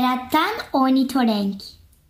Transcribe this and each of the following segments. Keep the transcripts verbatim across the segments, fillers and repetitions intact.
Berat'tan Ornitorenk.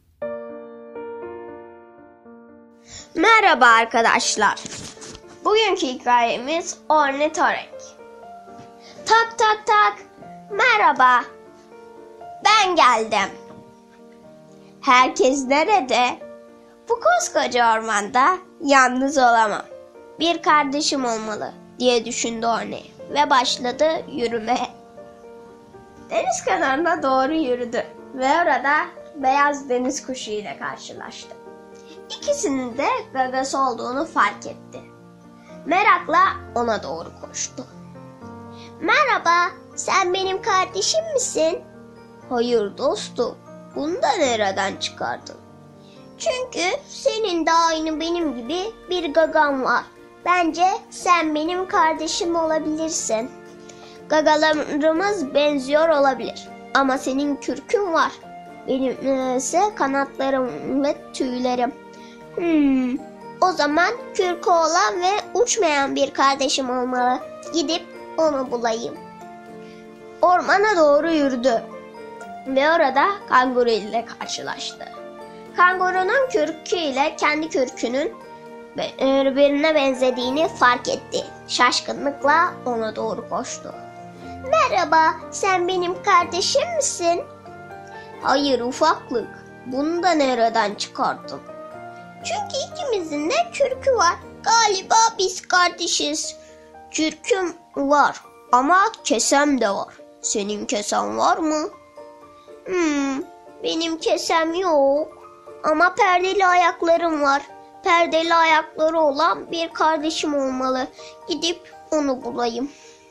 Merhaba arkadaşlar. Bugünkü hikayemiz Ornitorenk. Tak tak tak. Merhaba. Ben geldim. Herkes nerede? Bu koskoca ormanda yalnız olamam. Bir kardeşim olmalı diye düşündü Orni ve başladı yürümeye. Deniz kenarına doğru yürüdü ve orada beyaz deniz kuşu ile karşılaştı. İkisinin de gagası olduğunu fark etti. Merakla ona doğru koştu. Merhaba, sen benim kardeşim misin? Hayır dostum, bunu da nereden çıkardın? Çünkü senin de aynı benim gibi bir gagan var. Bence sen benim kardeşim olabilirsin. Gagalarımız benziyor olabilir ama senin kürkün var. Benim ise kanatlarım ve tüylerim. Hmm, o zaman kürkü olan ve uçmayan bir kardeşim olmalı. Gidip onu bulayım. Ormana doğru yürüdü ve orada kanguru ile karşılaştı. Kangurunun kürkü ile kendi kürkünün birbirine benzediğini fark etti. Şaşkınlıkla ona doğru koştu. Merhaba, sen benim kardeşim misin? Hayır ufaklık, bunu da nereden çıkardın? Çünkü ikimizin de kürkü var. Galiba biz kardeşiz. Kürküm var ama kesem de var. Senin kesen var mı? Hmm, benim kesem yok. Ama perdeli ayaklarım var. Perdeli ayakları olan bir kardeşim olmalı. Gidip onu bulayım.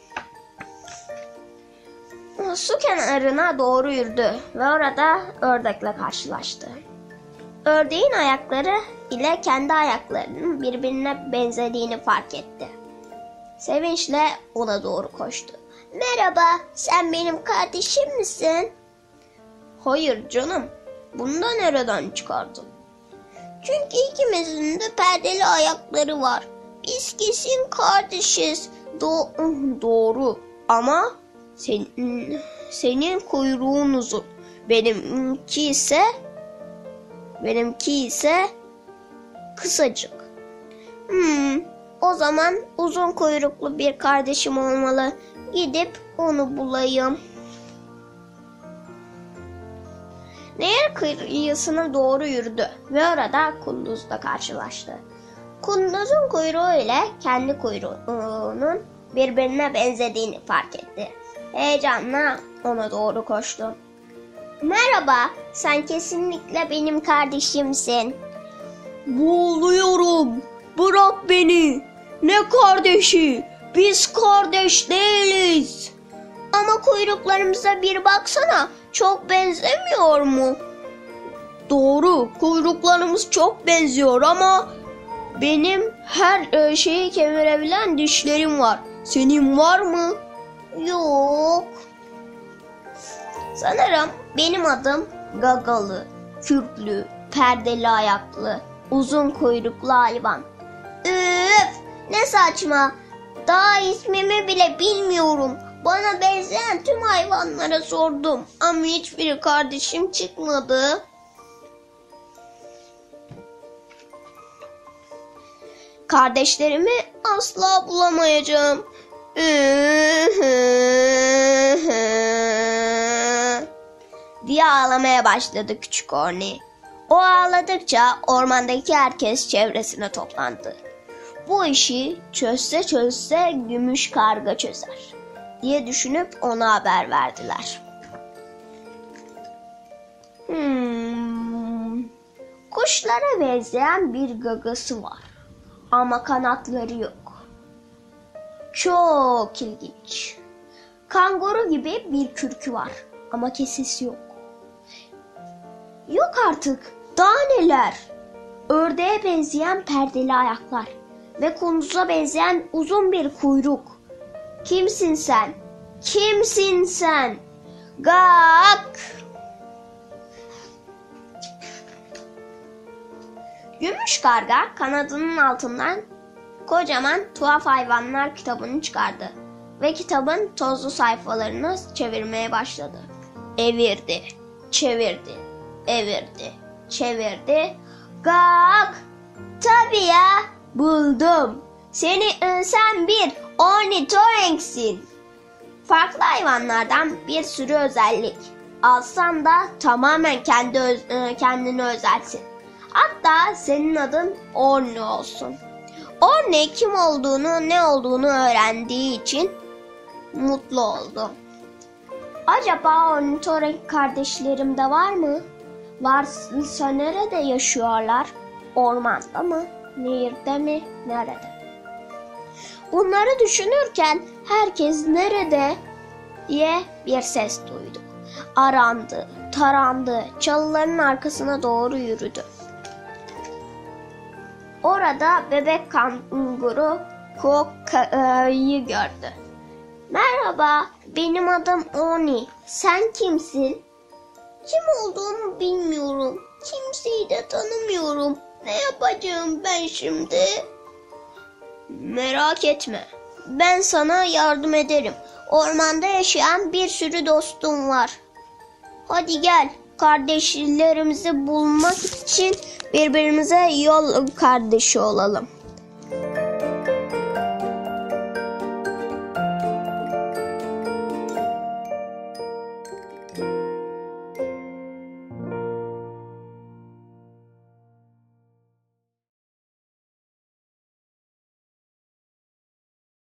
Su kenarına doğru yürüdü ve orada ördekle karşılaştı. Ördeğin ayakları ile kendi ayaklarının birbirine benzediğini fark etti. Sevinçle ona doğru koştu. Merhaba, sen benim kardeşim misin? Hayır canım, bunu da nereden çıkardın? Çünkü ikimizin de perdeli ayakları var. Biz kesin kardeşiz. Do- doğru ama senin, senin kuyruğun uzun. Benimki ise benimki ise kısacık. Hmm, o zaman uzun kuyruklu bir kardeşim olmalı. Gidip onu bulayım. Nehir kıyısına doğru yürüdü ve orada kunduzla karşılaştı. Kunduzun kuyruğu ile kendi kuyruğunun birbirine benzediğini fark etti. Heyecanla ona doğru koştu. Merhaba, sen kesinlikle benim kardeşimsin. Boğuluyorum, bırak beni. Ne kardeşi? Biz kardeş değiliz. Ama kuyruklarımıza bir baksana, çok benzemiyor mu? Doğru, kuyruklarımız çok benziyor ama benim her şeyi kemirebilen dişlerim var. Senin var mı? Yok. Sanırım benim adım gagalı, kürklü, perdeli ayaklı, uzun kuyruklu hayvan. Üf, ne saçma. Daha ismimi bile bilmiyorum. Bana benzeyen tüm hayvanlara sordum ama hiçbiri kardeşim çıkmadı. Kardeşlerimi asla bulamayacağım. diye ağlamaya başladı küçük Orni. O ağladıkça ormandaki herkes çevresine toplandı. Bu işi çözse çözse gümüş karga çözer diye düşünüp ona haber verdiler. Hmm. Kuşlara benzeyen bir gagası var ama kanatları yok. Çok ilginç. Kanguru gibi bir kürkü var ama kesesi yok. Yok artık, daha neler? Ördeğe benzeyen perdeli ayaklar ve kunduza benzeyen uzun bir kuyruk. Kimsin sen? Kimsin sen? Gak! Gümüş karga kanadının altından kocaman tuhaf hayvanlar kitabını çıkardı ve kitabın tozlu sayfalarını çevirmeye başladı. Evirdi, çevirdi, evirdi, çevirdi. Gak! Tabii ya, buldum. Seni sen bir ornitorenksin. Farklı hayvanlardan bir sürü özellik alsan da tamamen kendi öz, kendini özelsin. Hatta senin adın Orni olsun. Orni kim olduğunu, ne olduğunu öğrendiği için mutlu oldu. Acaba ornitorenk kardeşlerim de var mı? Varsa nerede yaşıyorlar? Ormanda mı? Nehirde mi? Nerede? Bunları düşünürken herkes nerede diye bir ses duydu. Arandı, tarandı, çalıların arkasına doğru yürüdü. Orada bebek kanguru Koka'yı gördü. Merhaba, benim adım Oni. Sen kimsin? Kim olduğumu bilmiyorum. Kimseyi de tanımıyorum. Ne yapacağım ben şimdi? Merak etme. Ben sana yardım ederim. Ormanda yaşayan bir sürü dostum var. Hadi gel. Kardeşlerimizi bulmak için birbirimize yol kardeşi olalım.